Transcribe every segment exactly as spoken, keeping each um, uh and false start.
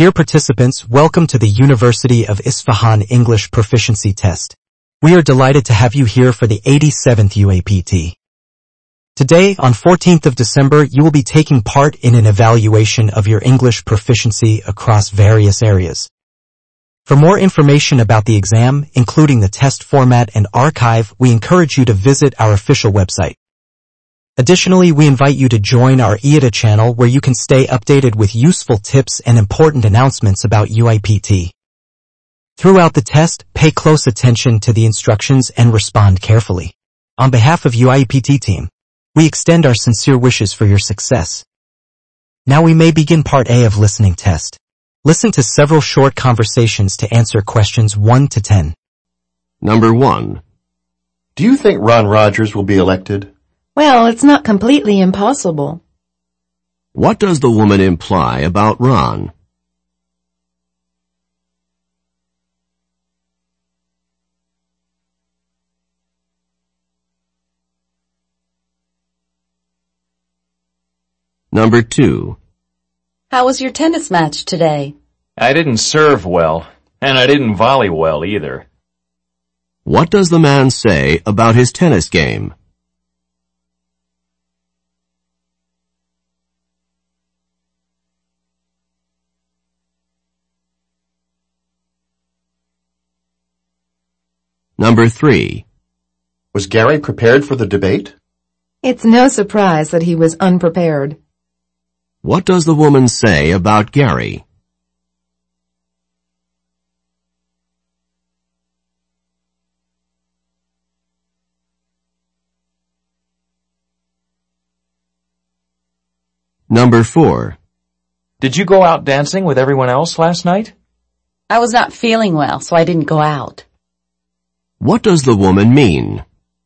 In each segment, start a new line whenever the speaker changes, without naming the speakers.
Dear participants, welcome to the University of Isfahan English Proficiency Test. We are delighted to have you here for the eighty-seventh U A P T. Today, on fourteenth of December, you will be taking part in an evaluation of your English proficiency across various areas. For more information about the exam, including the test format and archive, we encourage you to visit our official website. Additionally, we invite you to join our I A T A channel where you can stay updated with useful tips and important announcements about U I P T. Throughout the test, pay close attention to the instructions and respond carefully. On behalf of U I P T team, we extend our sincere wishes for your success. Now we may begin part A of listening test. Listen to several short conversations to answer questions one to ten.
Number one.
Do you think Ron Rogers will be elected?
Well, it's not completely impossible.
What does the woman imply about Ron? Number two.
How was your tennis match today?
I didn't serve well, and I didn't volley well either.
What does the man say about his tennis game? Number three.
Was Gary prepared for the debate?
It's no surprise that he was unprepared.
What does the woman say about Gary? Number four.
Did you go out dancing with everyone else last night?
I was not feeling well, so I didn't go out.
What does the woman mean?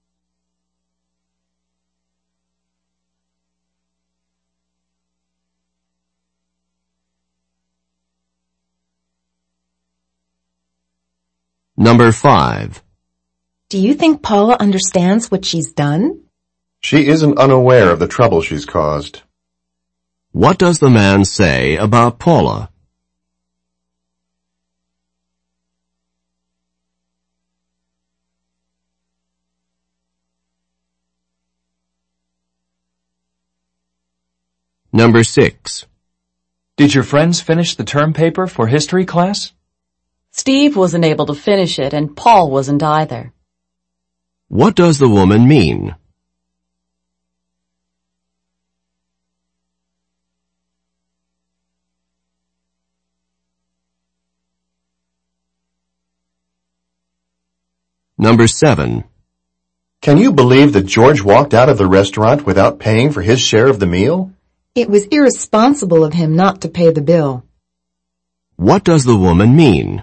Number five.
Do you think Paula understands what she's done?
She isn't unaware of the trouble she's caused.
What does the man say about Paula? Number six.
Did your friends finish the term paper for history class?
Steve wasn't able to finish it, and Paul wasn't either.
What does the woman mean? Number seven.
Can you believe that George walked out of the restaurant without paying for his share of the meal?
It was irresponsible of him not to pay the bill.
What does the woman mean?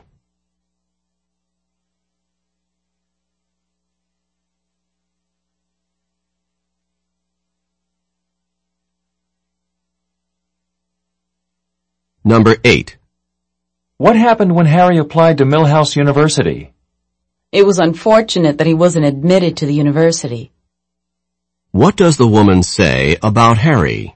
Number eight.
What happened when Harry applied to Millhouse University?
It was unfortunate that he wasn't admitted to the university.
What does the woman say about Harry?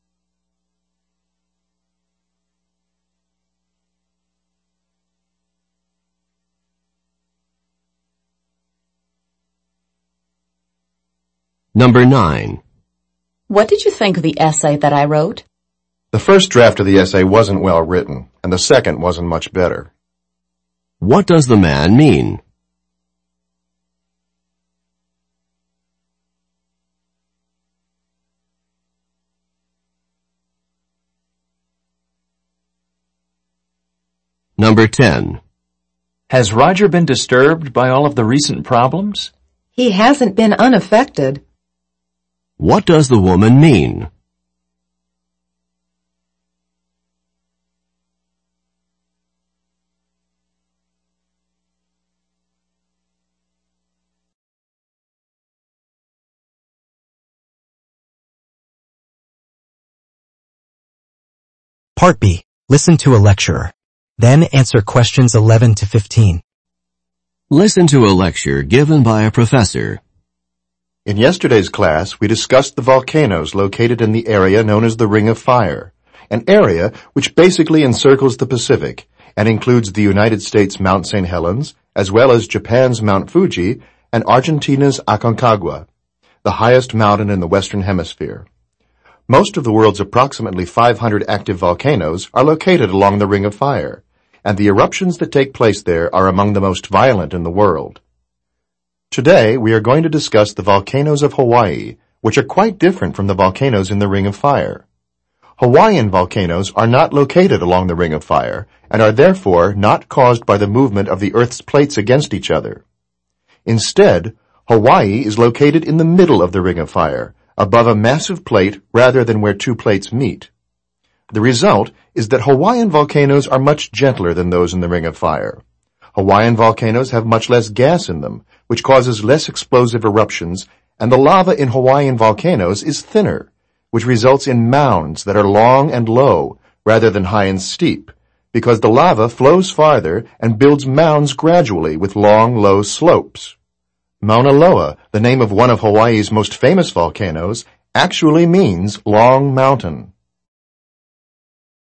Number nine.
What did you think of the essay that I wrote?
The first draft of the essay wasn't well written, and the second wasn't much better.
What does the man mean? Number ten.
Has Roger been disturbed by all of the recent problems?
He hasn't been unaffected.
What does the woman mean?
Part B. Listen to a lecturer. Then answer questions eleven to fifteen.
Listen to a lecture given by a professor.
In yesterday's class, we discussed the volcanoes located in the area known as the Ring of Fire. an area which basically encircles the Pacific and includes the United States' Mount Saint Helens, as well as Japan's Mount Fuji and Argentina's Aconcagua, the highest mountain in the Western Hemisphere. Most of the world's approximately five hundred active volcanoes are located along the Ring of Fire, and the eruptions that take place there are among the most violent in the world. Today, we are going to discuss the volcanoes of Hawaii, which are quite different from the volcanoes in the Ring of Fire. Hawaiian volcanoes are not located along the Ring of Fire and are therefore not caused by the movement of the Earth's plates against each other. Instead, Hawaii is located in the middle of the Ring of Fire, above a massive plate rather than where two plates meet. The result is that Hawaiian volcanoes are much gentler than those in the Ring of Fire. Hawaiian volcanoes have much less gas in them, which causes less explosive eruptions, and the lava in Hawaiian volcanoes is thinner, which results in mounds that are long and low rather than high and steep, because the lava flows farther and builds mounds gradually with long, low slopes. Mauna Loa, the name of one of Hawaii's most famous volcanoes, actually means long mountain.